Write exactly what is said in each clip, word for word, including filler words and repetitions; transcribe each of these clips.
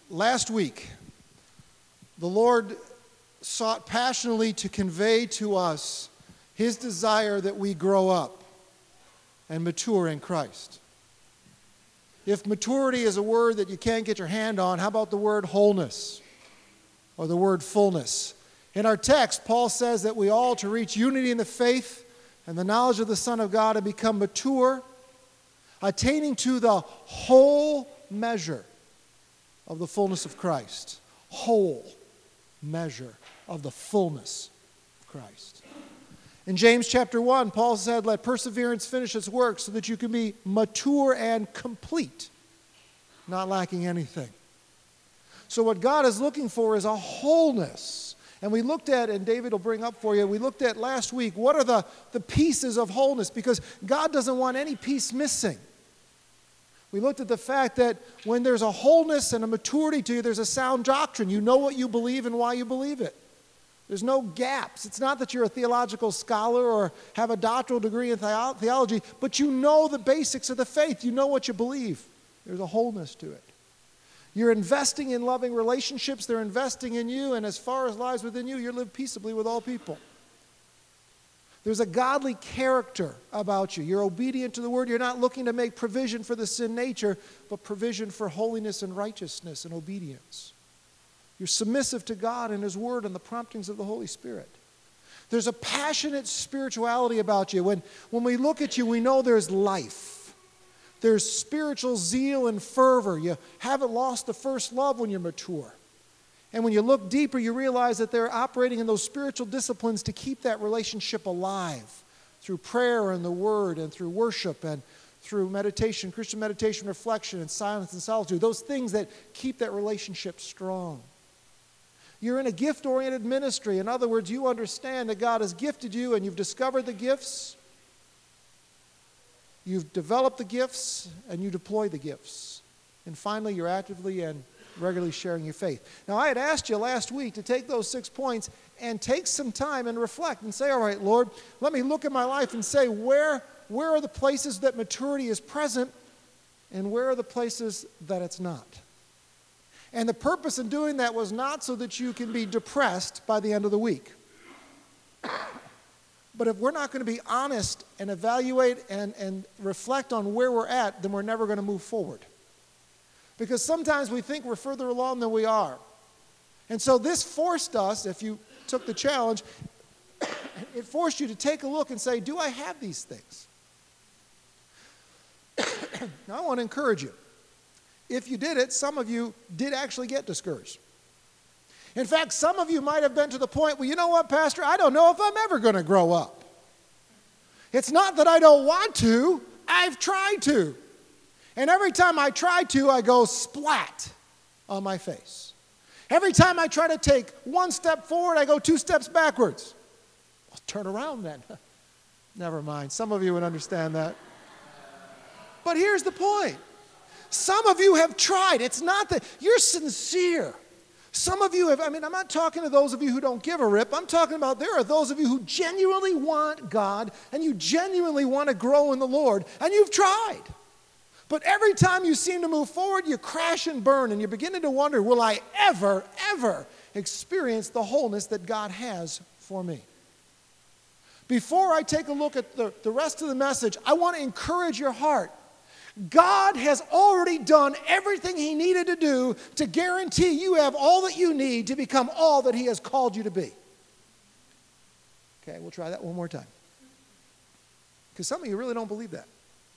Last week, the Lord sought passionately to convey to us His desire that we grow up and mature in Christ. If maturity is a word that you can't get your hand on, how about the word wholeness or the word fullness? In our text, Paul says that we all, to reach unity in the faith and the knowledge of the Son of God, and become mature, attaining to the whole measure of the fullness of Christ. Whole measure of the fullness of Christ. In James chapter one, Paul said, let perseverance finish its work so that you can be mature and complete, not lacking anything. So what God is looking for is a wholeness. And we looked at, and David will bring up for you, we looked at last week, what are the, the pieces of wholeness? Because God doesn't want any piece missing. We looked at the fact that when there's a wholeness and a maturity to you, there's a sound doctrine. You know what you believe and why you believe it. There's no gaps. It's not that you're a theological scholar or have a doctoral degree in theo- theology, but you know the basics of the faith. You know what you believe. There's a wholeness to it. You're investing in loving relationships. They're investing in you, and as far as lies within you, you live peaceably with all people. There's a godly character about you. You're obedient to the word. You're not looking to make provision for the sin nature, but provision for holiness and righteousness and obedience. You're submissive to God and His word and the promptings of the Holy Spirit. There's a passionate spirituality about you. When, when we look at you, we know there's life. There's spiritual zeal and fervor. You haven't lost the first love when you're mature. And when you look deeper, you realize that they're operating in those spiritual disciplines to keep that relationship alive through prayer and the Word and through worship and through meditation, Christian meditation, reflection, and silence and solitude. Those things that keep that relationship strong. You're in a gift-oriented ministry. In other words, you understand that God has gifted you and you've discovered the gifts. You've developed the gifts and you deploy the gifts. And finally, you're actively and regularly sharing your faith. Now, I had asked you last week to take those six points and take some time and reflect and say, all right, Lord, let me look at my life and say, where, where are the places that maturity is present and where are the places that it's not? And the purpose in doing that was not so that you can be depressed by the end of the week. But if we're not going to be honest and evaluate and, and reflect on where we're at, then we're never going to move forward. Because sometimes we think we're further along than we are. And so this forced us, if you took the challenge, it forced you to take a look and say, do I have these things? Now I want to encourage you. If you did it, some of you did actually get discouraged. In fact, some of you might have been to the point, well, you know what, Pastor, I don't know if I'm ever going to grow up. It's not that I don't want to, I've tried to. And every time I try to, I go splat on my face. Every time I try to take one step forward, I go two steps backwards. Well, turn around then. Never mind. Some of you would understand that. But here's the point. Some of you have tried. It's not that you're sincere. Some of you have, I mean, I'm not talking to those of you who don't give a rip. I'm talking about there are those of you who genuinely want God and you genuinely want to grow in the Lord, and you've tried. But every time you seem to move forward, you crash and burn, and you're beginning to wonder, will I ever, ever experience the wholeness that God has for me? Before I take a look at the, the rest of the message, I want to encourage your heart. God has already done everything He needed to do to guarantee you have all that you need to become all that He has called you to be. Okay, we'll try that one more time. Because some of you really don't believe that.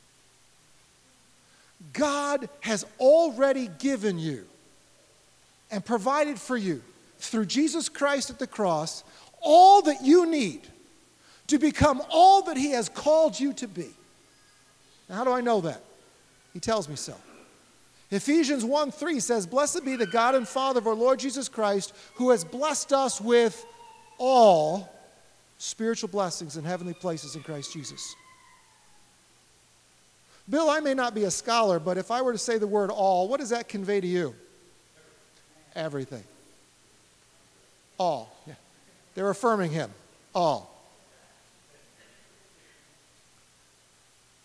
God has already given you and provided for you through Jesus Christ at the cross all that you need to become all that He has called you to be. Now, how do I know that? He tells me so. Ephesians one three says, "Blessed be the God and Father of our Lord Jesus Christ, who has blessed us with all spiritual blessings in heavenly places in Christ Jesus." Bill, I may not be a scholar, but if I were to say the word all, what does that convey to you? Everything. All. Yeah. They're affirming Him. All.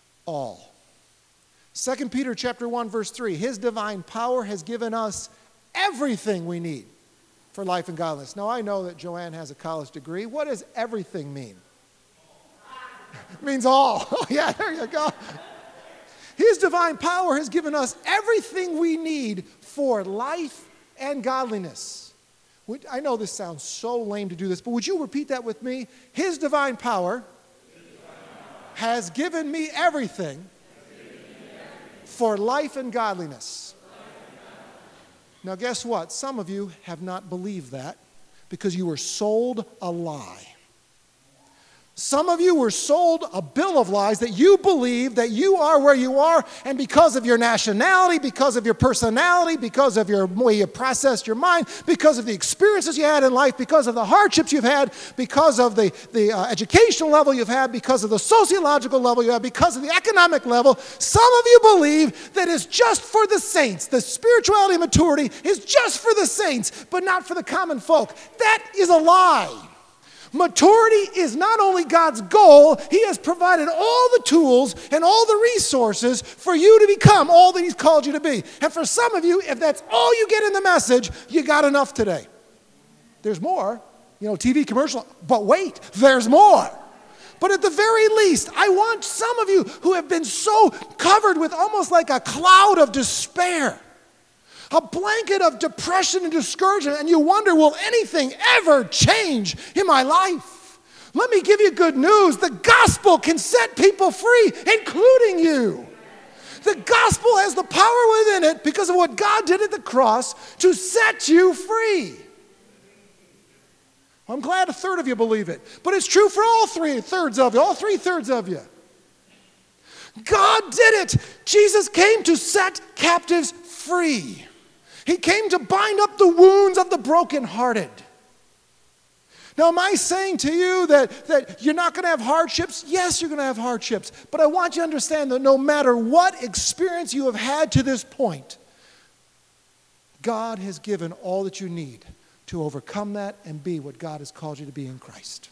All. Second Peter chapter one, verse three, His divine power has given us everything we need for life and godliness. Now, I know that Joanne has a college degree. What does everything mean? It means all. Oh, yeah, there you go. His divine power has given us everything we need for life and godliness. Would, I know this sounds so lame to do this, but would you repeat that with me? His divine power, His divine power has given me everything, given me everything for life and godliness. life and godliness. Now, guess what? Some of you have not believed that because you were sold a lie. Some of you were sold a bill of lies that you believe that you are where you are, and because of your nationality, because of your personality, because of your way you processed your mind, because of the experiences you had in life, because of the hardships you've had, because of the, the uh, educational level you've had, because of the sociological level you have, because of the economic level, some of you believe that it's just for the saints. The spirituality and maturity is just for the saints, but not for the common folk. That is a lie. Maturity is not only God's goal, He has provided all the tools and all the resources for you to become all that He's called you to be. And for some of you, if that's all you get in the message, you got enough today. There's more, you know, T V commercial, but wait, there's more. But at the very least, I want some of you who have been so covered with almost like a cloud of despair, a blanket of depression and discouragement, and you wonder, will anything ever change in my life? Let me give you good news. The gospel can set people free, including you. The gospel has the power within it because of what God did at the cross to set you free. I'm glad a third of you believe it, but it's true for all three thirds of you, all three thirds of you. God did it. Jesus came to set captives free. He came to bind up the wounds of the brokenhearted. Now, am I saying to you that, that you're not going to have hardships? Yes, you're going to have hardships. But I want you to understand that no matter what experience you have had to this point, God has given all that you need to overcome that and be what God has called you to be in Christ.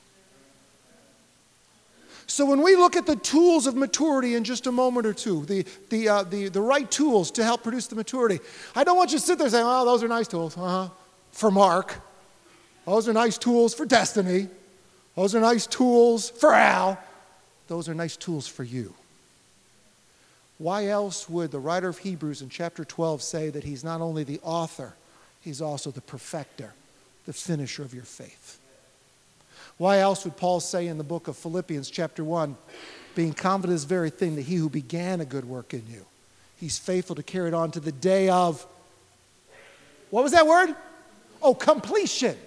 So when we look at the tools of maturity in just a moment or two, the, the, uh, the, the right tools to help produce the maturity, I don't want you to sit there saying, oh, those are nice tools. Uh-huh. For Mark. Those are nice tools for Destiny. Those are nice tools for Al. Those are nice tools for you. Why else would the writer of Hebrews in chapter twelve say that he's not only the author, he's also the perfecter, the finisher of your faith? Why else would Paul say in the book of Philippians chapter one, being confident of this very thing, that he who began a good work in you, he's faithful to carry it on to the day of, what was that word? Oh, completion.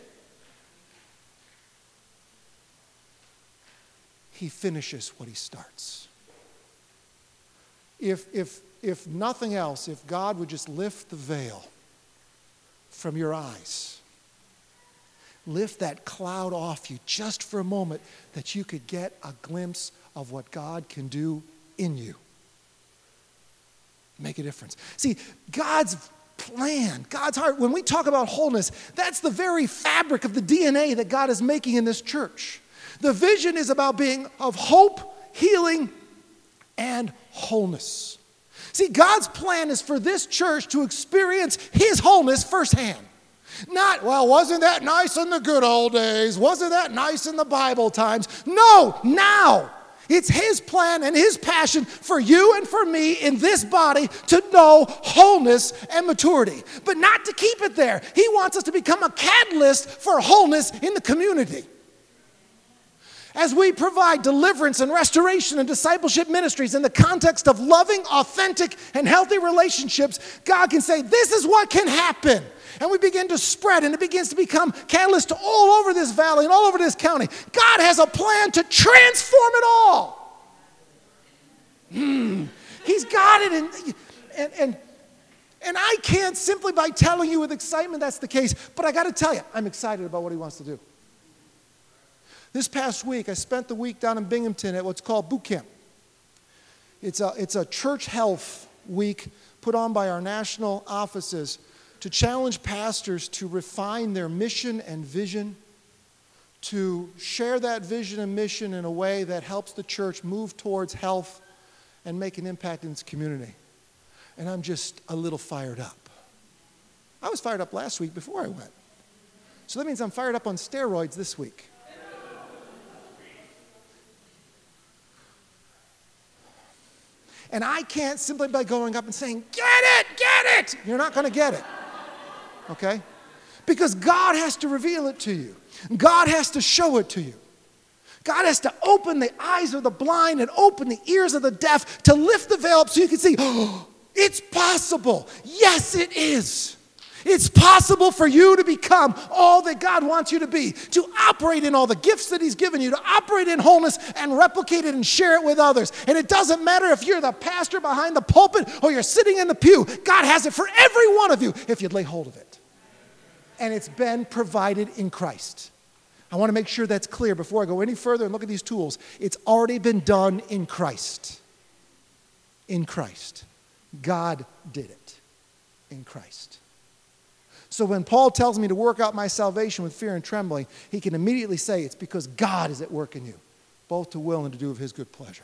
He finishes what he starts. If, if, if nothing else, if God would just lift the veil from your eyes, lift that cloud off you just for a moment, that you could get a glimpse of what God can do in you. Make a difference. See, God's plan, God's heart, when we talk about wholeness, that's the very fabric of the D N A that God is making in this church. The vision is about being of hope, healing, and wholeness. See, God's plan is for this church to experience His wholeness firsthand. Not, well, wasn't that nice in the good old days? Wasn't that nice in the Bible times? No, now. It's His plan and His passion for you and for me in this body to know wholeness and maturity. But not to keep it there. He wants us to become a catalyst for wholeness in the community. As we provide deliverance and restoration and discipleship ministries in the context of loving, authentic, and healthy relationships, God can say, this is what can happen. And we begin to spread, and it begins to become catalyst all over this valley and all over this county. God has a plan to transform it all. Mm. He's got it. And, and, and, and I can't simply by telling you with excitement that's the case, but I got to tell you, I'm excited about what He wants to do. This past week, I spent the week down in Binghamton at what's called boot camp. It's a, it's a church health week put on by our national offices to challenge pastors to refine their mission and vision, to share that vision and mission in a way that helps the church move towards health and make an impact in its community. And I'm just a little fired up. I was fired up last week before I went. So that means I'm fired up on steroids this week. And I can't simply by going up and saying, get it, get it. You're not going to get it. Okay? Because God has to reveal it to you. God has to show it to you. God has to open the eyes of the blind and open the ears of the deaf to lift the veil up so you can see, oh, it's possible. Yes, it is. It's possible for you to become all that God wants you to be, to operate in all the gifts that he's given you, to operate in wholeness and replicate it and share it with others. And it doesn't matter if you're the pastor behind the pulpit or you're sitting in the pew. God has it for every one of you if you'd lay hold of it. And it's been provided in Christ. I want to make sure that's clear before I go any further and look at these tools. It's already been done in Christ. In Christ. God did it in Christ. So when Paul tells me to work out my salvation with fear and trembling, he can immediately say it's because God is at work in you, both to will and to do of his good pleasure.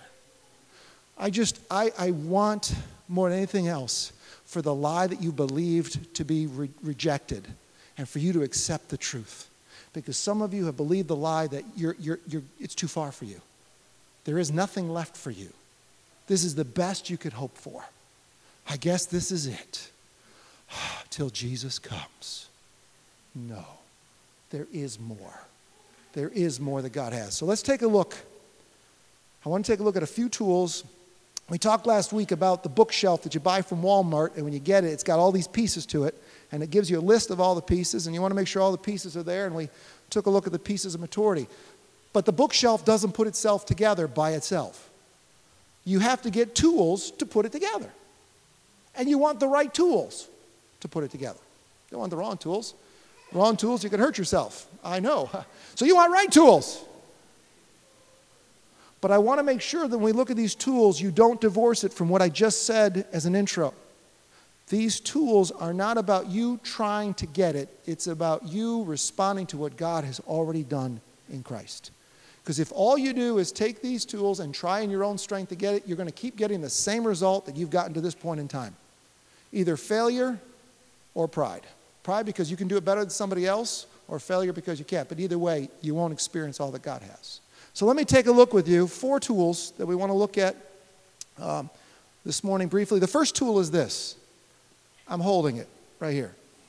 I just, I, I want more than anything else for the lie that you believed to be re- rejected and for you to accept the truth. Because some of you have believed the lie that you're, you're, you're, it's too far for you. There is nothing left for you. This is the best you could hope for. I guess this is it. Till Jesus comes. No. There is more. There is more that God has. So let's take a look. I want to take a look at a few tools. We talked last week about the bookshelf that you buy from Walmart, and when you get it, it's got all these pieces to it, and it gives you a list of all the pieces, and you want to make sure all the pieces are there, and we took a look at the pieces of maturity. But the bookshelf doesn't put itself together by itself. You have to get tools to put it together. And you want the right tools to put it together. You don't want the wrong tools. Wrong tools, you can hurt yourself. I know. So you want right tools. But I want to make sure that when we look at these tools, you don't divorce it from what I just said as an intro. These tools are not about you trying to get it. It's about you responding to what God has already done in Christ. Because if all you do is take these tools and try in your own strength to get it, you're going to keep getting the same result that you've gotten to this point in time. Either failure or pride. Pride because you can do it better than somebody else, or failure because you can't. But either way, you won't experience all that God has. So let me take a look with you. Four tools that we want to look at um, this morning briefly. The first tool is this. I'm holding it right here.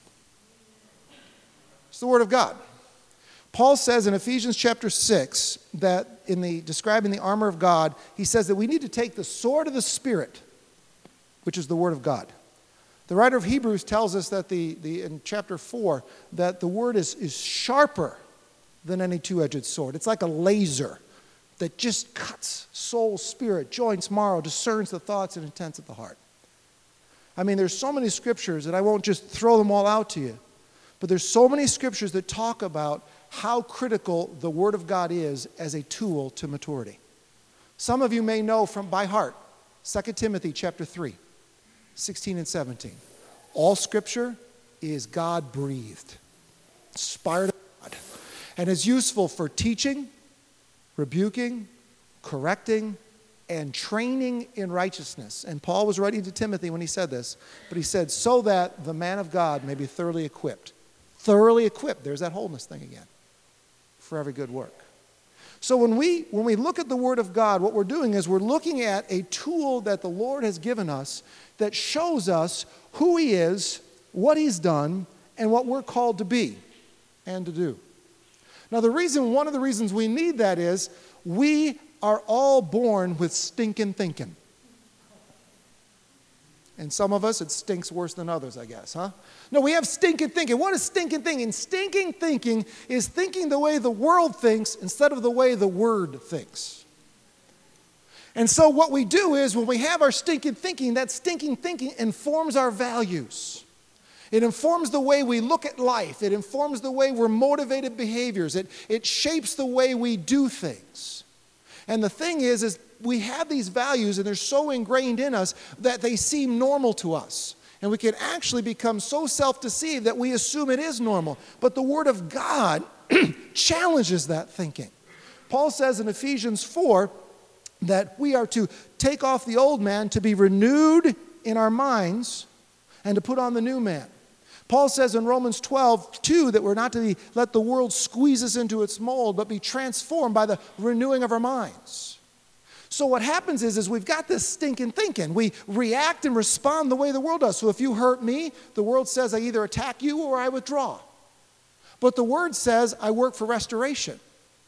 It's the Word of God. Paul says in Ephesians chapter six that in the describing the armor of God, he says that we need to take the sword of the Spirit, which is the Word of God. The writer of Hebrews tells us that the, the in chapter four that the word is, is sharper than any two-edged sword. It's like a laser that just cuts soul, spirit, joints, marrow, discerns the thoughts and intents of the heart. I mean, there's so many scriptures that I won't just throw them all out to you, but there's so many scriptures that talk about how critical the Word of God is as a tool to maturity. Some of you may know from by heart, Second Timothy chapter three. sixteen and seventeen. All scripture is God-breathed, inspired of God, and is useful for teaching, rebuking, correcting, and training in righteousness. And Paul was writing to Timothy when he said this, but he said, so that the man of God may be thoroughly equipped. Thoroughly equipped. There's that wholeness thing again. For every good work. So when we when we look at the Word of God, what we're doing is we're looking at a tool that the Lord has given us that shows us who He is, what He's done, and what we're called to be and to do. Now the reason, one of the reasons we need that is we are all born with stinking thinking. And some of us, it stinks worse than others, I guess, huh? No, we have stinking thinking. What is stinking thinking? Stinking thinking is thinking the way the world thinks instead of the way the Word thinks. And so what we do is when we have our stinking thinking, that stinking thinking informs our values. It informs the way we look at life. It informs the way we're motivated behaviors. It, it shapes the way we do things. And the thing is, is we have these values and they're so ingrained in us that they seem normal to us. And we can actually become so self-deceived that we assume it is normal. But the Word of God challenges that thinking. Paul says in Ephesians four that we are to take off the old man to be renewed in our minds and to put on the new man. Paul says in Romans twelve, two, that we're not to be, let the world squeeze us into its mold, but be transformed by the renewing of our minds. So what happens is, is we've got this stinking thinking. We react and respond the way the world does. So if you hurt me, the world says I either attack you or I withdraw. But the word says I work for restoration.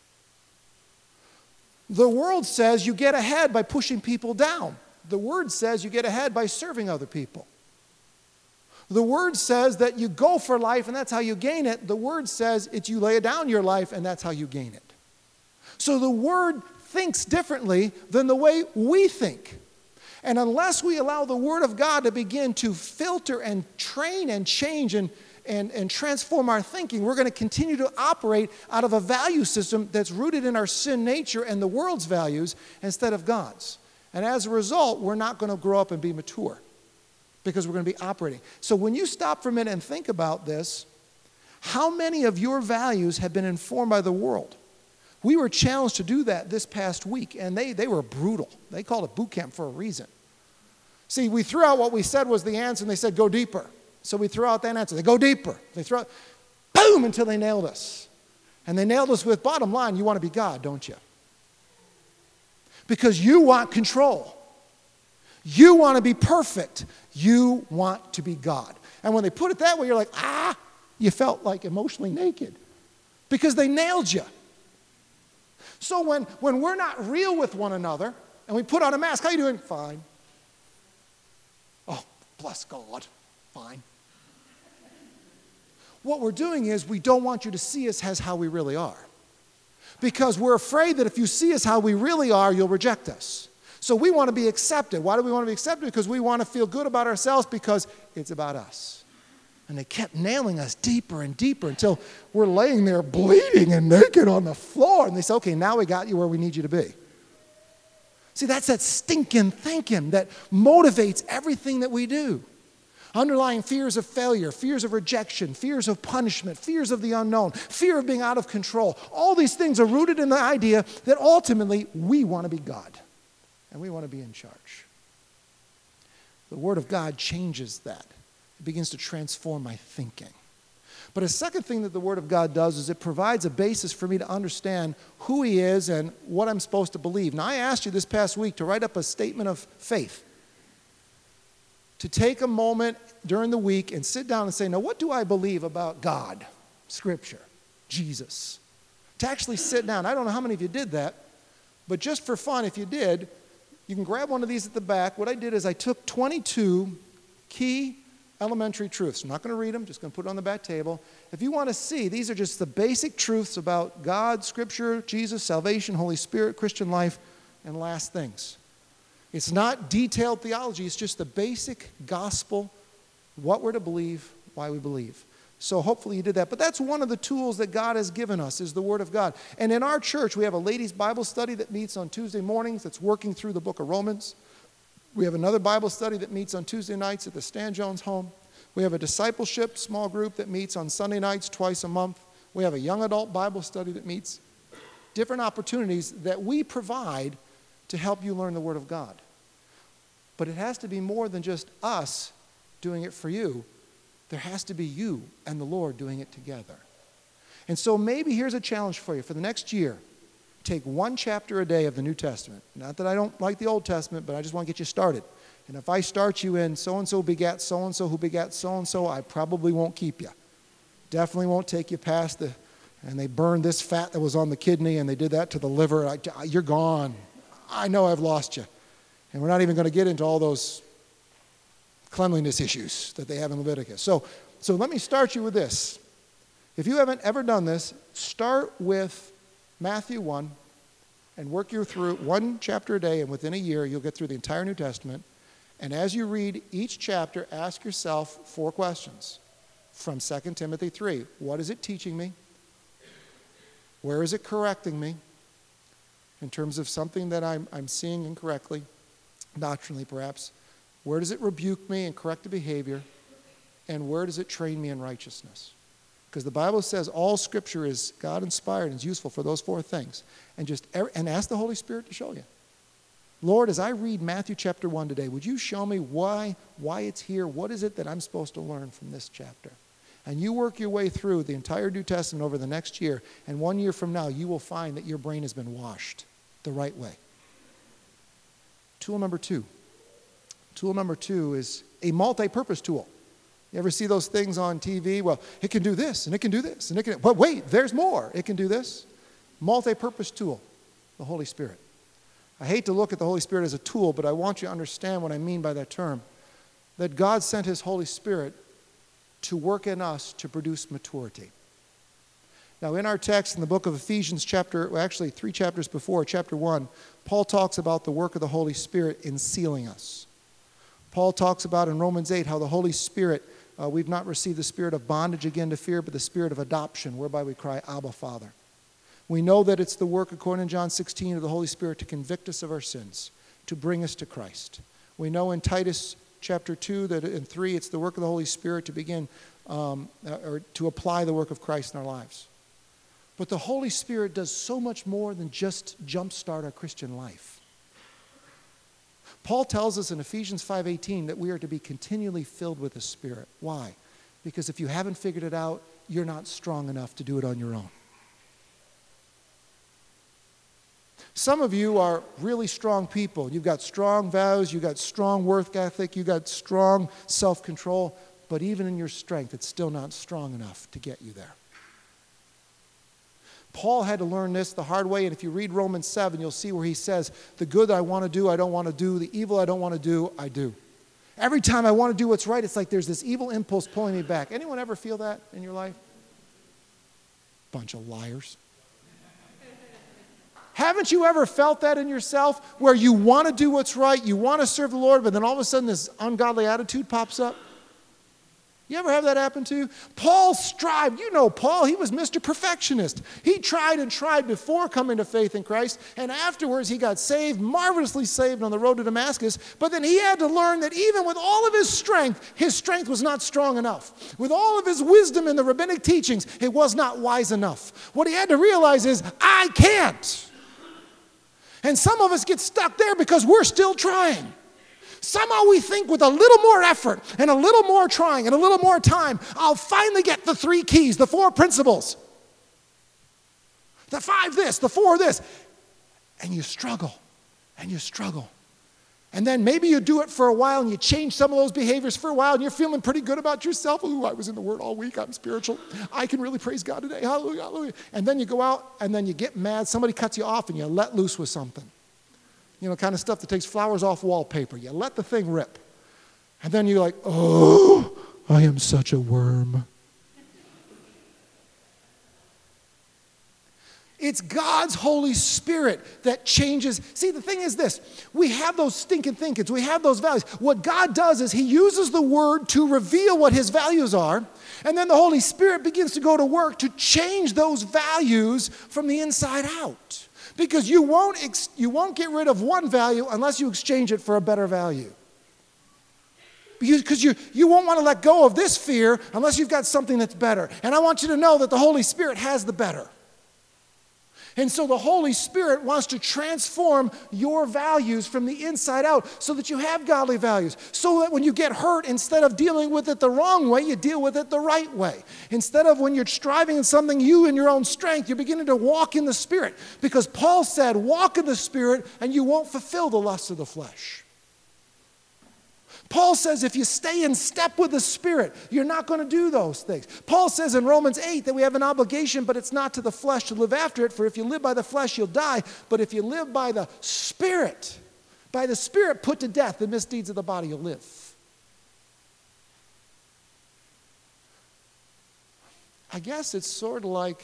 The world says you get ahead by pushing people down. The word says you get ahead by serving other people. The word says that you go for life and that's how you gain it. The word says it's you lay down your life and that's how you gain it. So the word thinks differently than the way we think. And unless we allow the word of God to begin to filter and train and change and, and, and transform our thinking, we're going to continue to operate out of a value system that's rooted in our sin nature and the world's values instead of God's. And as a result, we're not going to grow up and be mature, because we're going to be operating. So when you stop for a minute and think about this, how many of your values have been informed by the world? We were challenged to do that this past week, and they, they were brutal. They called it boot camp for a reason. See, we threw out what we said was the answer, and they said, go deeper. So we threw out that answer. They go deeper. They throw it, boom, until they nailed us. And they nailed us with, bottom line, you want to be God, don't you? Because you want control. You want to be perfect. You want to be God. And when they put it that way, you're like, ah, you felt like emotionally naked because they nailed you. So when, when we're not real with one another and we put on a mask, how you doing? Fine. Oh, bless God. Fine. What we're doing is we don't want you to see us as how we really are, because we're afraid that if you see us how we really are, you'll reject us. So we want to be accepted. Why do we want to be accepted? Because we want to feel good about ourselves, because it's about us. And they kept nailing us deeper and deeper until we're laying there bleeding and naked on the floor. And they say, okay, now we got you where we need you to be. See, that's that stinking thinking that motivates everything that we do. Underlying fears of failure, fears of rejection, fears of punishment, fears of the unknown, fear of being out of control. All these things are rooted in the idea that ultimately we want to be God. And we want to be in charge. The Word of God changes that. It begins to transform my thinking. But a second thing that the Word of God does is it provides a basis for me to understand who He is and what I'm supposed to believe. Now, I asked you this past week to write up a statement of faith. To take a moment during the week and sit down and say, now, what do I believe about God, Scripture, Jesus? To actually sit down. I don't know how many of you did that, but just for fun, if you did, you can grab one of these at the back. What I did is I took twenty-two key elementary truths. I'm not going to read them, just going to put it on the back table. If you want to see, these are just the basic truths about God, Scripture, Jesus, salvation, Holy Spirit, Christian life, and last things. It's not detailed theology. It's just the basic gospel, what we're to believe, why we believe. So hopefully you did that. But that's one of the tools that God has given us, is the Word of God. And in our church, we have a ladies' Bible study that meets on Tuesday mornings that's working through the book of Romans. We have another Bible study that meets on Tuesday nights at the Stan Jones home. We have a discipleship small group that meets on Sunday nights twice a month. We have a young adult Bible study that meets. Different opportunities that we provide to help you learn the Word of God. But it has to be more than just us doing it for you. There has to be you and the Lord doing it together. And so maybe here's a challenge for you. For the next year, take one chapter a day of the New Testament. Not that I don't like the Old Testament, but I just want to get you started. And if I start you in so-and-so begat so-and-so who begat so-and-so, I probably won't keep you. Definitely won't take you past the, and they burned this fat that was on the kidney, and they did that to the liver. I, you're gone. I know I've lost you. And we're not even going to get into all those cleanliness issues that they have in Leviticus. So, so let me start you with this. If you haven't ever done this, start with Matthew one and work you through one chapter a day, and within a year you'll get through the entire New Testament. And as you read each chapter, ask yourself four questions from Second Timothy three. What is it teaching me? Where is it correcting me in terms of something that I'm, I'm seeing incorrectly, doctrinally perhaps? Where does it rebuke me and correct the behavior? And where does it train me in righteousness? Because the Bible says all Scripture is God-inspired and is useful for those four things. And just and ask the Holy Spirit to show you. Lord, as I read Matthew chapter one today, would you show me why, why it's here? What is it that I'm supposed to learn from this chapter? And you work your way through the entire New Testament over the next year, and one year from now, you will find that your brain has been washed the right way. Tool number two. Tool number two is a multi-purpose tool. You ever see those things on T V? Well, it can do this, and it can do this, and it can, but wait, there's more. It can do this. Multi-purpose tool, the Holy Spirit. I hate to look at the Holy Spirit as a tool, but I want you to understand what I mean by that term. That God sent his Holy Spirit to work in us to produce maturity. Now, in our text in the book of Ephesians, chapter, well, actually three chapters before, chapter one, Paul talks about the work of the Holy Spirit in sealing us. Paul talks about in Romans eight how the Holy Spirit, uh, we've not received the spirit of bondage again to fear, but the spirit of adoption, whereby we cry, Abba, Father. We know that it's the work, according to John sixteen, of the Holy Spirit to convict us of our sins, to bring us to Christ. We know in Titus chapter two, that in three, it's the work of the Holy Spirit to begin, um, or to apply the work of Christ in our lives. But the Holy Spirit does so much more than just jumpstart our Christian life. Paul tells us in Ephesians five eighteen that we are to be continually filled with the Spirit. Why? Because if you haven't figured it out, you're not strong enough to do it on your own. Some of you are really strong people. You've got strong vows, you've got strong work ethic, you've got strong self-control, but even in your strength, it's still not strong enough to get you there. Paul had to learn this the hard way, and if you read Romans seven, you'll see where he says, the good I want to do, I don't want to do. The evil I don't want to do, I do. Every time I want to do what's right, it's like there's this evil impulse pulling me back. Anyone ever feel that in your life? Bunch of liars. Haven't you ever felt that in yourself where you want to do what's right, you want to serve the Lord, but then all of a sudden this ungodly attitude pops up? You ever have that happen to you? Paul strived. You know Paul, he was Mister Perfectionist. He tried and tried before coming to faith in Christ, and afterwards he got saved, marvelously saved on the road to Damascus, but then he had to learn that even with all of his strength, his strength was not strong enough. With all of his wisdom in the rabbinic teachings, it was not wise enough. What he had to realize is, I can't. And some of us get stuck there because we're still trying. Somehow we think with a little more effort and a little more trying and a little more time, I'll finally get the three keys, the four principles. The five this, the four this. And you struggle and you struggle. And then maybe you do it for a while and you change some of those behaviors for a while and you're feeling pretty good about yourself. Ooh, I was in the Word all week. I'm spiritual. I can really praise God today. Hallelujah, hallelujah. And then you go out and then you get mad. Somebody cuts you off and you let loose with something. You know, kind of stuff that takes flowers off wallpaper. You let the thing rip. And then you're like, oh, I am such a worm. It's God's Holy Spirit that changes. See, the thing is this. We have those stinking thinkings. We have those values. What God does is he uses the Word to reveal what his values are, and then the Holy Spirit begins to go to work to change those values from the inside out. Because you won't, ex- you won't get rid of one value unless you exchange it for a better value. Because you, you won't want to let go of this fear unless you've got something that's better. And I want you to know that the Holy Spirit has the better. And so the Holy Spirit wants to transform your values from the inside out so that you have godly values. So that when you get hurt, instead of dealing with it the wrong way, you deal with it the right way. Instead of when you're striving in something you in your own strength, you're beginning to walk in the Spirit. Because Paul said, walk in the Spirit and you won't fulfill the lusts of the flesh. Paul says if you stay in step with the Spirit, you're not going to do those things. Paul says in Romans eight that we have an obligation, but it's not to the flesh to live after it. For if you live by the flesh, you'll die. But if you live by the Spirit, by the Spirit put to death the misdeeds of the body, you'll live. I guess it's sort of like,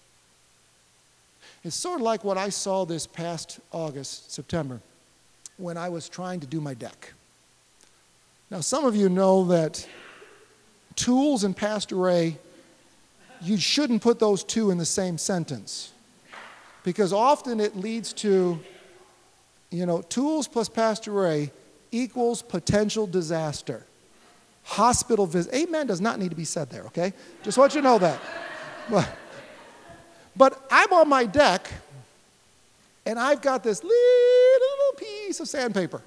it's sort of like what I saw this past August, September, when I was trying to do my deck. Now, some of you know that tools and Pastor Ray, you shouldn't put those two in the same sentence. Because often it leads to, you know, tools plus Pastor Ray equals potential disaster. Hospital visit. Amen does not need to be said there, okay? Just want you to know that. But, but I'm on my deck, and I've got this little piece of sandpaper.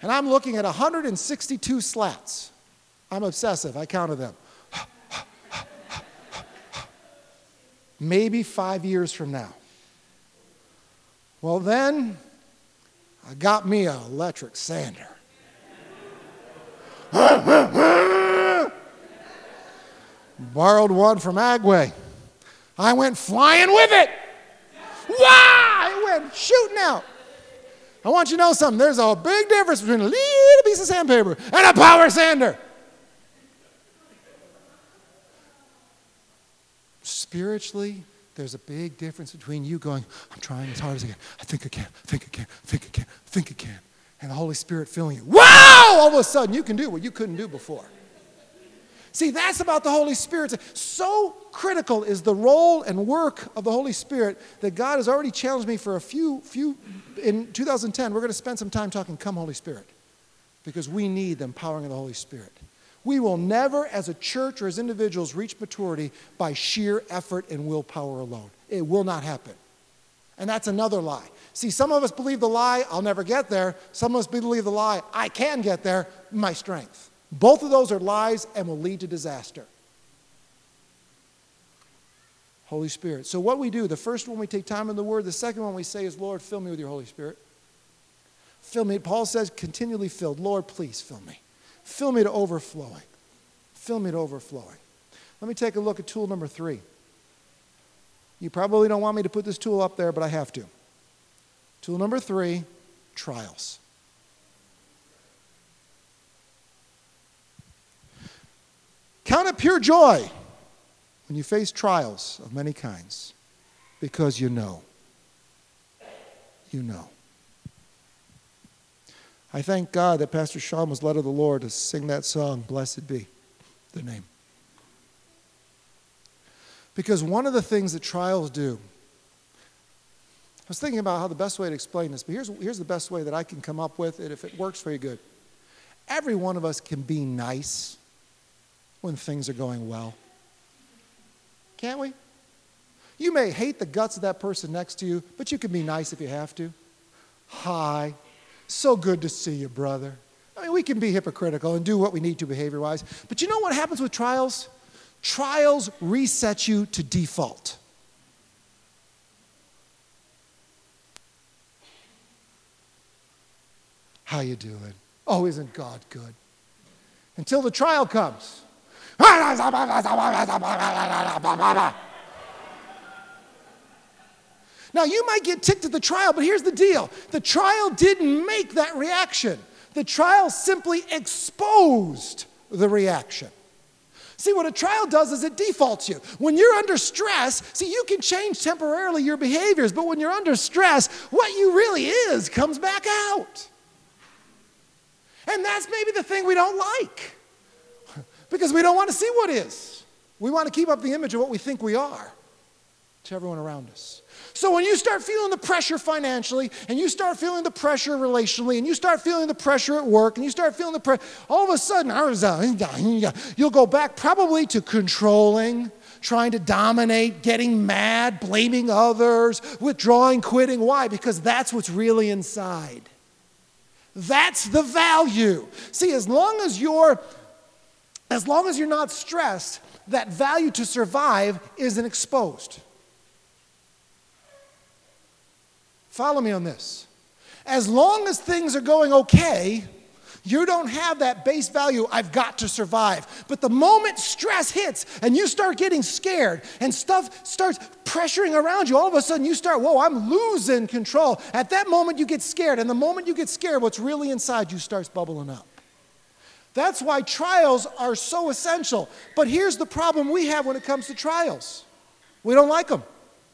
And I'm looking at one hundred sixty-two slats. I'm obsessive. I counted them. Maybe five years from now. Well, then, I got me an electric sander. Borrowed one from Agway. I went flying with it. Wow! It went shooting out. I want you to know something. There's a big difference between a little piece of sandpaper and a power sander. Spiritually, there's a big difference between you going, I'm trying as hard as I can. I think I can, I think I can, I think I can, I think I can. And the Holy Spirit filling you. Wow! All of a sudden, you can do what you couldn't do before. See, that's about the Holy Spirit. So critical is the role and work of the Holy Spirit that God has already challenged me for a few, few, in two thousand ten, we're going to spend some time talking, come Holy Spirit, because we need the empowering of the Holy Spirit. We will never, as a church or as individuals, reach maturity by sheer effort and willpower alone. It will not happen. And that's another lie. See, some of us believe the lie, I'll never get there. Some of us believe the lie, I can get there, my strength. Both of those are lies and will lead to disaster. Holy Spirit. So what we do, the first one we take time in the Word, the second one we say is, Lord, fill me with your Holy Spirit. Fill me. Paul says, continually filled. Lord, please fill me. Fill me to overflowing. Fill me to overflowing. Let me take a look at tool number three. You probably don't want me to put this tool up there, but I have to. Tool number three, trials. Count it pure joy when you face trials of many kinds, because you know. You know. I thank God that Pastor Sean was led of the Lord to sing that song, Blessed Be the Name. Because one of the things that trials do, I was thinking about how the best way to explain this, but here's, here's the best way that I can come up with it if it works for you good. Every one of us can be nice when things are going well. Can't we? You may hate the guts of that person next to you, but you can be nice if you have to. Hi. So good to see you, brother. I mean, we can be hypocritical and do what we need to behavior-wise. But you know what happens with trials? Trials reset you to default. How you doing? Oh, isn't God good? Until the trial comes. Now, you might get ticked at the trial, but here's the deal. The trial didn't make that reaction. The trial simply exposed the reaction. See, what a trial does is it defaults you. When you're under stress, see, you can change temporarily your behaviors, but when you're under stress, what you really is comes back out. And that's maybe the thing we don't like, because we don't want to see what is. We want to keep up the image of what we think we are to everyone around us. So when you start feeling the pressure financially, and you start feeling the pressure relationally, and you start feeling the pressure at work, and you start feeling the pressure, all of a sudden, you'll go back probably to controlling, trying to dominate, getting mad, blaming others, withdrawing, quitting. Why? Because that's what's really inside. That's the value. See, as long as you're, as long as you're not stressed, that value to survive isn't exposed. Follow me on this. As long as things are going okay, you don't have that base value, I've got to survive. But the moment stress hits and you start getting scared and stuff starts pressuring around you, all of a sudden you start, whoa, I'm losing control. At that moment you get scared, and the moment you get scared, what's really inside you starts bubbling up. That's why trials are so essential. But here's the problem we have when it comes to trials. We don't like them.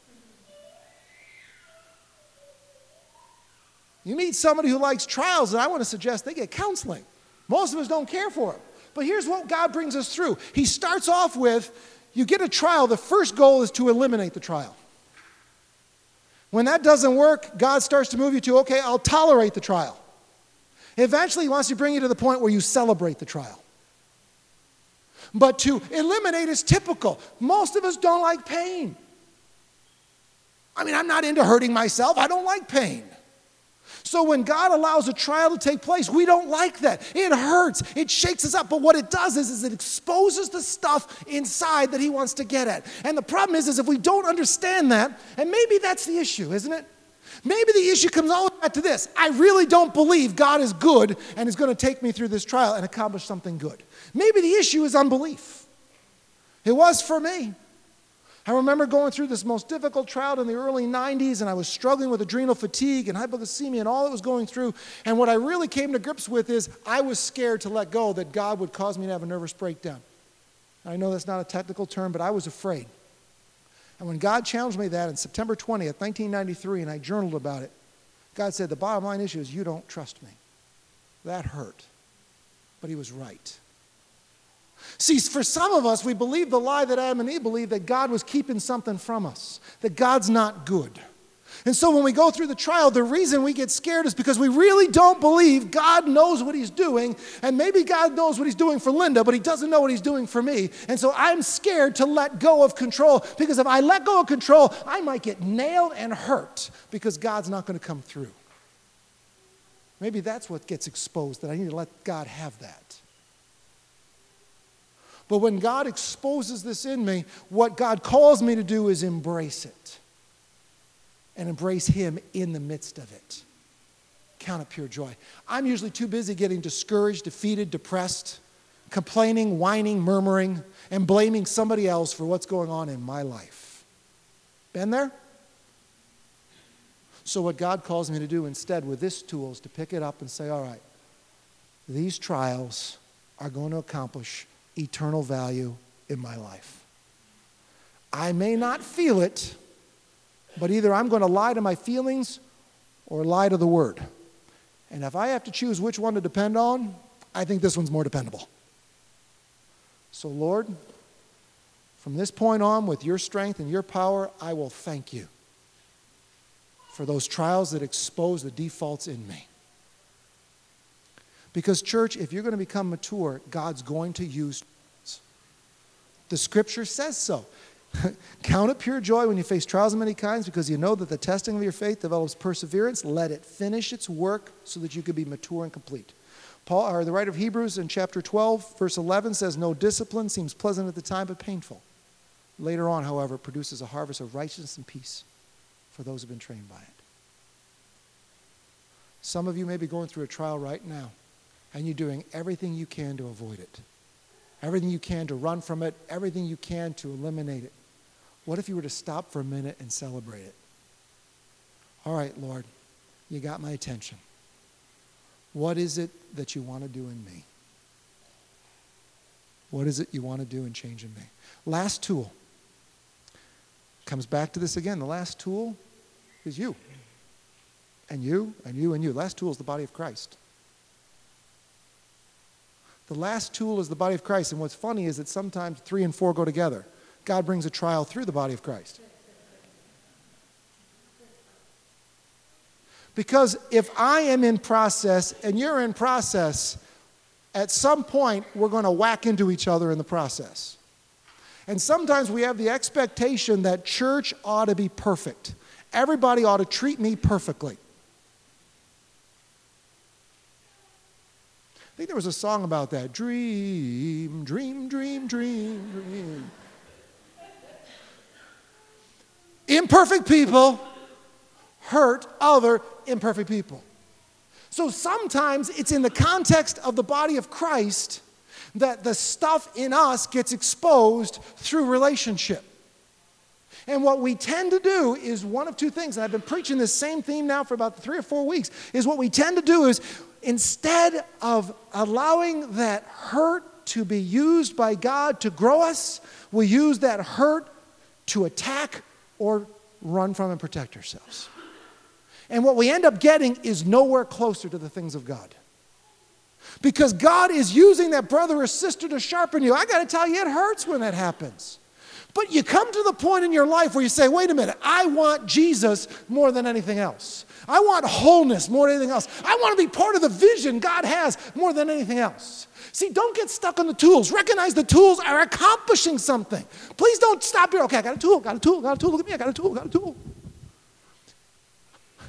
You meet somebody who likes trials, and I want to suggest they get counseling. Most of us don't care for them. But here's what God brings us through. He starts off with, you get a trial, the first goal is to eliminate the trial. When that doesn't work, God starts to move you to, okay, I'll tolerate the trial. Eventually, He wants to bring you to the point where you celebrate the trial. But to eliminate is typical. Most of us don't like pain. I mean, I'm not into hurting myself. I don't like pain. So when God allows a trial to take place, we don't like that. It hurts. It shakes us up. But what it does is, is it exposes the stuff inside that he wants to get at. And the problem is, is if we don't understand that, and maybe that's the issue, isn't it? Maybe the issue comes all the way back to this. I really don't believe God is good and is going to take me through this trial and accomplish something good. Maybe the issue is unbelief. It was for me. I remember going through this most difficult trial in the early nineties, and I was struggling with adrenal fatigue and hypoglycemia and all it was going through. And what I really came to grips with is I was scared to let go that God would cause me to have a nervous breakdown. I know that's not a technical term, but I was afraid. And when God challenged me that on September twentieth, nineteen ninety-three, and I journaled about it, God said, the bottom line issue is you don't trust me. That hurt. But he was right. See, for some of us, we believe the lie that Adam and Eve believed, that God was keeping something from us, that God's not good. And so when we go through the trial, the reason we get scared is because we really don't believe God knows what he's doing, and maybe God knows what he's doing for Linda, but he doesn't know what he's doing for me. And so I'm scared to let go of control, because if I let go of control, I might get nailed and hurt because God's not going to come through. Maybe that's what gets exposed, that I need to let God have that. But when God exposes this in me, what God calls me to do is embrace it. And embrace him in the midst of it. Count it pure joy. I'm usually too busy getting discouraged, defeated, depressed, complaining, whining, murmuring, and blaming somebody else for what's going on in my life. Been there? So what God calls me to do instead with this tool is to pick it up and say, all right, these trials are going to accomplish eternal value in my life. I may not feel it, but either I'm going to lie to my feelings or lie to the Word. And if I have to choose which one to depend on, I think this one's more dependable. So Lord, from this point on, with your strength and your power, I will thank you for those trials that expose the defaults in me. Because, church, if you're going to become mature, God's going to use trials. The Scripture says so. Count it pure joy when you face trials of many kinds, because you know that the testing of your faith develops perseverance. Let it finish its work so that you can be mature and complete. Paul, or the writer of Hebrews in chapter twelve, verse eleven says, no discipline seems pleasant at the time, but painful. Later on, however, it produces a harvest of righteousness and peace for those who have been trained by it. Some of you may be going through a trial right now, and you're doing everything you can to avoid it. Everything you can to run from it, everything you can to eliminate it. What if you were to stop for a minute and celebrate it? All right, Lord, you got my attention. What is it that you want to do in me? What is it you want to do and change in me? Last tool. Comes back to this again. The last tool is you. And you, and you, and you. Last tool is the body of Christ. The last tool is the body of Christ. And what's funny is that sometimes three and four go together. God brings a trial through the body of Christ. Because if I am in process and you're in process, at some point we're going to whack into each other in the process. And sometimes we have the expectation that church ought to be perfect. Everybody ought to treat me perfectly. I think there was a song about that. Dream, dream, dream, dream, dream. Imperfect people hurt other imperfect people. So sometimes it's in the context of the body of Christ that the stuff in us gets exposed through relationship. And what we tend to do is one of two things, and I've been preaching this same theme now for about three or four weeks, is what we tend to do is instead of allowing that hurt to be used by God to grow us, we use that hurt to attack or run from and protect ourselves. And what we end up getting is nowhere closer to the things of God. Because God is using that brother or sister to sharpen you. I got to tell you, it hurts when that happens. But you come to the point in your life where you say, wait a minute, I want Jesus more than anything else. I want wholeness more than anything else. I want to be part of the vision God has more than anything else. See, don't get stuck on the tools. Recognize the tools are accomplishing something. Please don't stop here. Okay, I got a tool, got a tool, got a tool. Look at me, I got a tool, got a tool.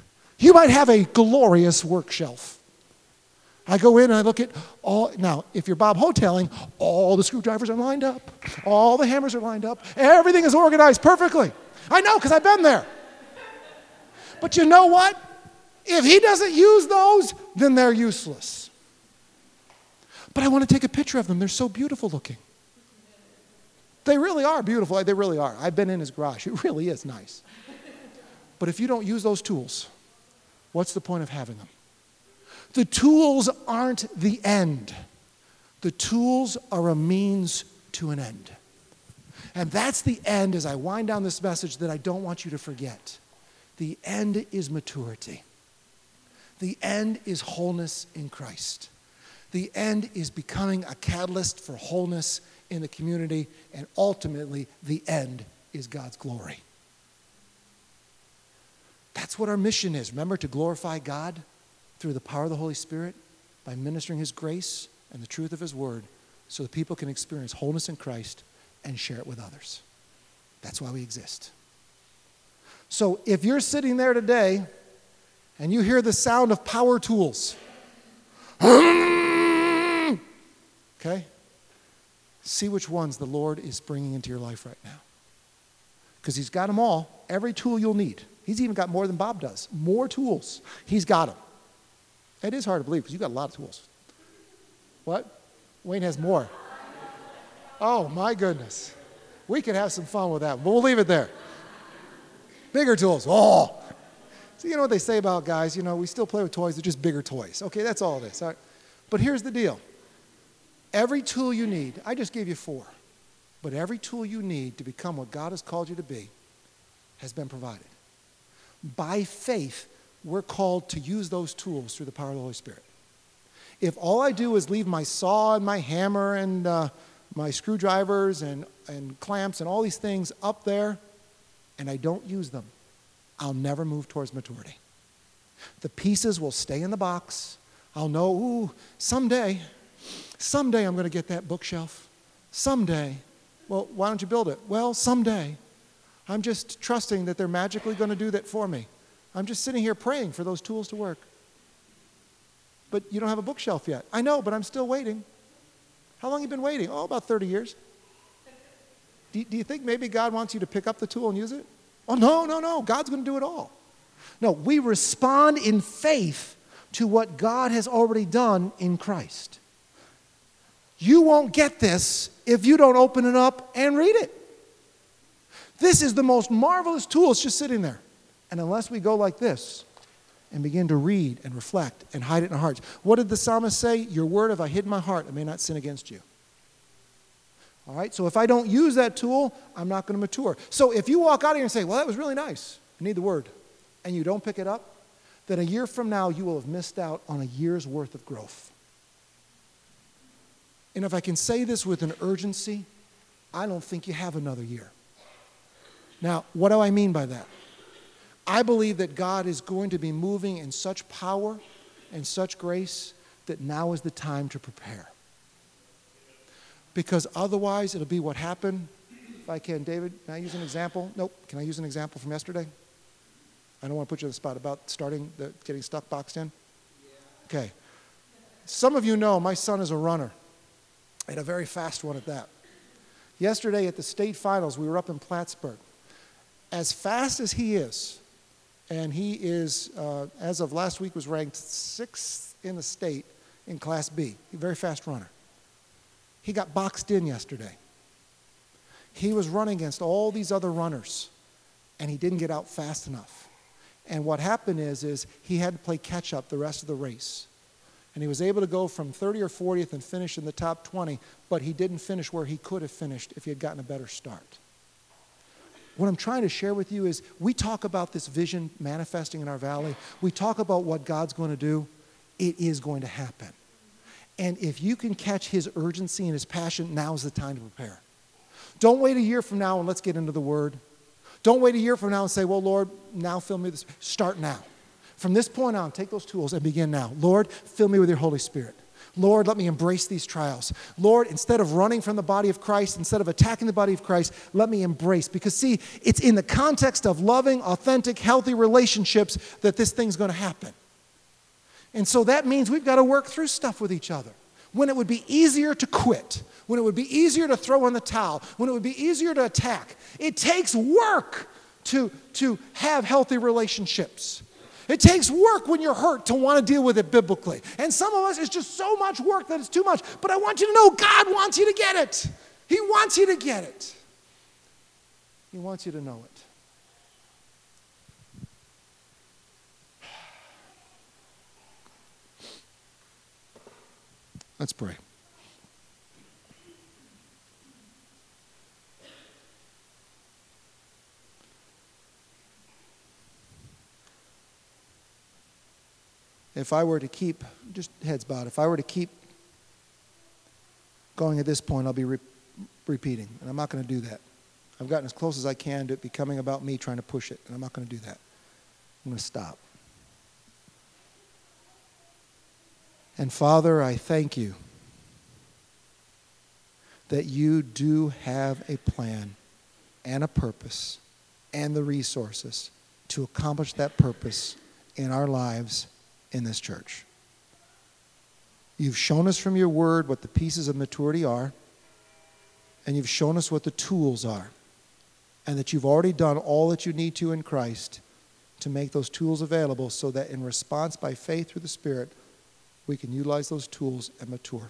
You might have a glorious work shelf. I go in and I look at all, now, if you're Bob Hoteling, all the screwdrivers are lined up. All the hammers are lined up. Everything is organized perfectly. I know, because I've been there. But you know what? If he doesn't use those, then they're useless. But I want to take a picture of them. They're so beautiful looking. They really are beautiful. They really are. I've been in his garage. It really is nice. But if you don't use those tools, what's the point of having them? The tools aren't the end. The tools are a means to an end. And that's the end as I wind down this message that I don't want you to forget. The end is maturity. The end is wholeness in Christ. The end is becoming a catalyst for wholeness in the community, and ultimately, the end is God's glory. That's what our mission is. Remember, to glorify God through the power of the Holy Spirit by ministering His grace and the truth of His word so that people can experience wholeness in Christ and share it with others. That's why we exist. So if you're sitting there today and you hear the sound of power tools, okay, see which ones the Lord is bringing into your life right now. Because He's got them all, every tool you'll need. He's even got more than Bob does. More tools. He's got them. It is hard to believe because you've got a lot of tools. What? Wayne has more. Oh, my goodness. We could have some fun with that, but we'll leave it there. Bigger tools. Oh. So you know what they say about guys? You know, we still play with toys. They're just bigger toys. Okay, that's all it is. All right. But here's the deal. Every tool you need, I just gave you four, but every tool you need to become what God has called you to be has been provided. By faith, we're called to use those tools through the power of the Holy Spirit. If all I do is leave my saw and my hammer and uh, my screwdrivers and, and clamps and all these things up there and I don't use them, I'll never move towards maturity. The pieces will stay in the box. I'll know, ooh, someday, someday I'm going to get that bookshelf. Someday. Well, why don't you build it? Well, someday. I'm just trusting that they're magically going to do that for me. I'm just sitting here praying for those tools to work. But you don't have a bookshelf yet. I know, but I'm still waiting. How long have you been waiting? Oh, about thirty years. Do, do you think maybe God wants you to pick up the tool and use it? Oh, no, no, no. God's going to do it all. No, we respond in faith to what God has already done in Christ. You won't get this if you don't open it up and read it. This is the most marvelous tool. It's just sitting there. And unless we go like this and begin to read and reflect and hide it in our hearts. What did the psalmist say? Your word have I hid in my heart, I may not sin against you. All right, so if I don't use that tool, I'm not going to mature. So if you walk out of here and say, well, that was really nice, I need the word, and you don't pick it up, then a year from now you will have missed out on a year's worth of growth. And if I can say this with an urgency, I don't think you have another year. Now, what do I mean by that? I believe that God is going to be moving in such power and such grace that now is the time to prepare. Because otherwise it'll be what happened. If I can, David, can I use an example? Nope. Can I use an example from yesterday? I don't want to put you on the spot about starting, the, getting stuff boxed in. Okay. Some of you know my son is a runner, and a very fast one at that. Yesterday at the state finals, we were up in Plattsburgh. As fast as he is, and he is, uh, as of last week, was ranked sixth in the state in Class B. A very fast runner. He got boxed in yesterday. He was running against all these other runners, and he didn't get out fast enough. And what happened is, is he had to play catch-up the rest of the race. And he was able to go from thirty or fortieth and finish in the top twenty, but he didn't finish where he could have finished if he had gotten a better start. What I'm trying to share with you is we talk about this vision manifesting in our valley. We talk about what God's going to do. It is going to happen. And if you can catch his urgency and his passion, now's the time to prepare. Don't wait a year from now and let's get into the Word. Don't wait a year from now and say, well, Lord, now fill me with this. Start now. From this point on, take those tools and begin now. Lord, fill me with your Holy Spirit. Lord, let me embrace these trials. Lord, instead of running from the body of Christ, instead of attacking the body of Christ, let me embrace. Because see, it's in the context of loving, authentic, healthy relationships that this thing's going to happen. And so that means we've got to work through stuff with each other. When it would be easier to quit, when it would be easier to throw in the towel, when it would be easier to attack, it takes work to, to have healthy relationships. It takes work when you're hurt to want to deal with it biblically. And some of us, it's just so much work that it's too much. But I want you to know God wants you to get it. He wants you to get it. He wants you to know it. Let's pray. If I were to keep, just heads bowed, if I were to keep going at this point, I'll be re- repeating, and I'm not going to do that. I've gotten as close as I can to it becoming about me trying to push it, and I'm not going to do that. I'm going to stop. And Father, I thank you that you do have a plan and a purpose and the resources to accomplish that purpose in our lives in this church. You've shown us from your word what the pieces of maturity are, and you've shown us what the tools are, and that you've already done all that you need to in Christ to make those tools available so that in response by faith through the Spirit, we can utilize those tools and mature.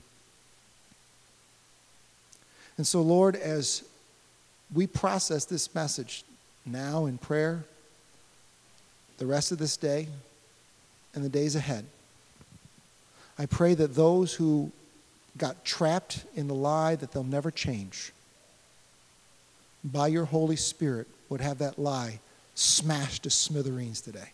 And so, Lord, as we process this message now in prayer, the rest of this day, and the days ahead, I pray that those who got trapped in the lie that they'll never change, by your Holy Spirit would have that lie smashed to smithereens today.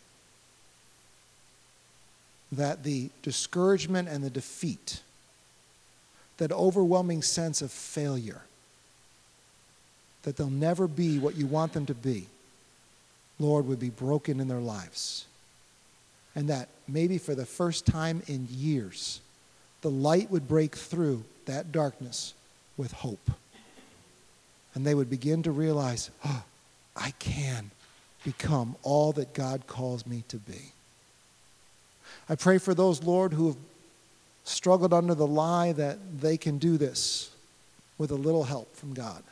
That the discouragement and the defeat, that overwhelming sense of failure, that they'll never be what you want them to be, Lord, would be broken in their lives. And that maybe for the first time in years, the light would break through that darkness with hope. And they would begin to realize, oh, I can become all that God calls me to be. I pray for those, Lord, who have struggled under the lie that they can do this with a little help from God.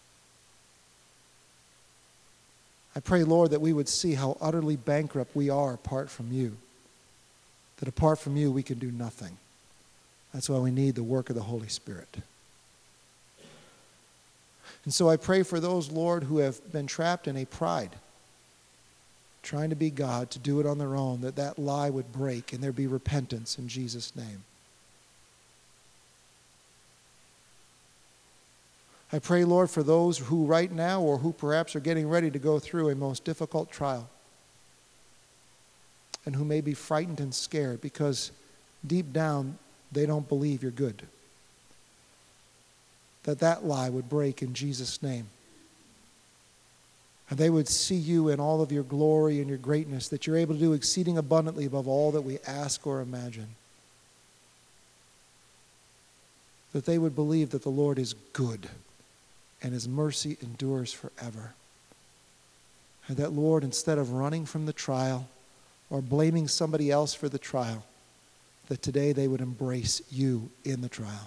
I pray, Lord, that we would see how utterly bankrupt we are apart from you. That apart from you, we can do nothing. That's why we need the work of the Holy Spirit. And so I pray for those, Lord, who have been trapped in a pride, trying to be God, to do it on their own, that that lie would break and there be repentance in Jesus' name. I pray, Lord, for those who right now or who perhaps are getting ready to go through a most difficult trial and who may be frightened and scared because deep down they don't believe you're good. That that lie would break in Jesus' name. And they would see you in all of your glory and your greatness, that you're able to do exceeding abundantly above all that we ask or imagine. That they would believe that the Lord is good and his mercy endures forever. And that, Lord, instead of running from the trial or blaming somebody else for the trial, that today they would embrace you in the trial.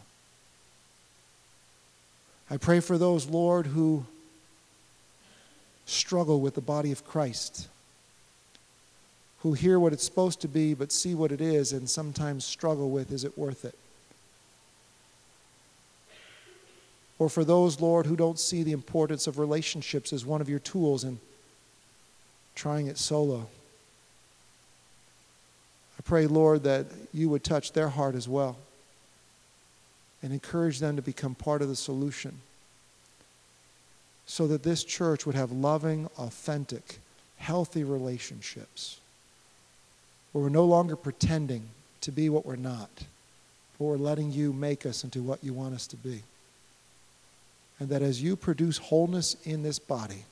I pray for those, Lord, who struggle with the body of Christ, who hear what it's supposed to be but see what it is and sometimes struggle with, is it worth it? Or for those, Lord, who don't see the importance of relationships as one of your tools and trying it solo. I pray, Lord, that you would touch their heart as well and encourage them to become part of the solution so that this church would have loving, authentic, healthy relationships where we're no longer pretending to be what we're not, but we're letting you make us into what you want us to be. And that as you produce wholeness in this body,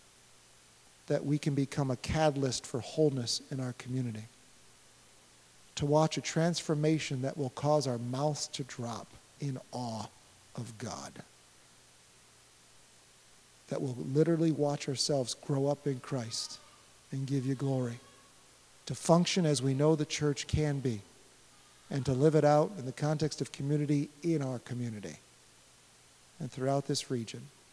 that we can become a catalyst for wholeness in our community. to watch a transformation that will cause our mouths to drop in awe of God. That will literally watch ourselves grow up in Christ and give you glory. To function as we know the church can be, and to live it out in the context of community in our community and throughout this region.